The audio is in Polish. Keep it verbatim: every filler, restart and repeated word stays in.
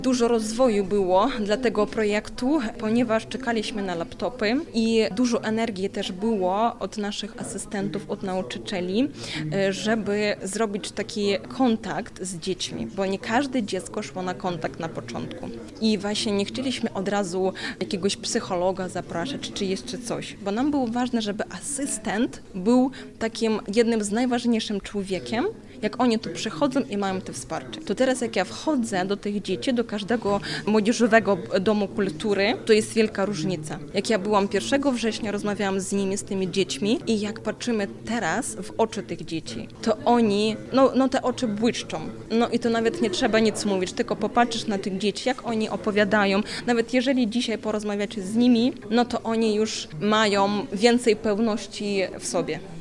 Dużo rozwoju było dla tego projektu, ponieważ czekaliśmy na laptopy i dużo energii też było od naszych asystentów, od nauczycieli, żeby zrobić taki kontakt z dziećmi, bo nie każde dziecko szło na kontakt na początku. I właśnie nie chcieliśmy od razu jakiegoś psychologa zapraszać, czy jeszcze coś, bo nam było ważne, żeby asystent był takim jednym z najważniejszym człowiekiem, jak oni tu przychodzą i mają to wsparcie. To teraz jak ja wchodzę do tych dzieci, do każdego młodzieżowego domu kultury, to jest wielka różnica. Jak ja byłam pierwszego września, rozmawiałam z nimi, z tymi dziećmi i jak patrzymy teraz w oczy tych dzieci, to oni, no, no te oczy błyszczą. No i to nawet nie trzeba nic mówić, tylko popatrzysz na tych dzieci, jak oni opowiadają. Nawet jeżeli dzisiaj porozmawiacie z nimi, no to oni już mają więcej pewności w sobie.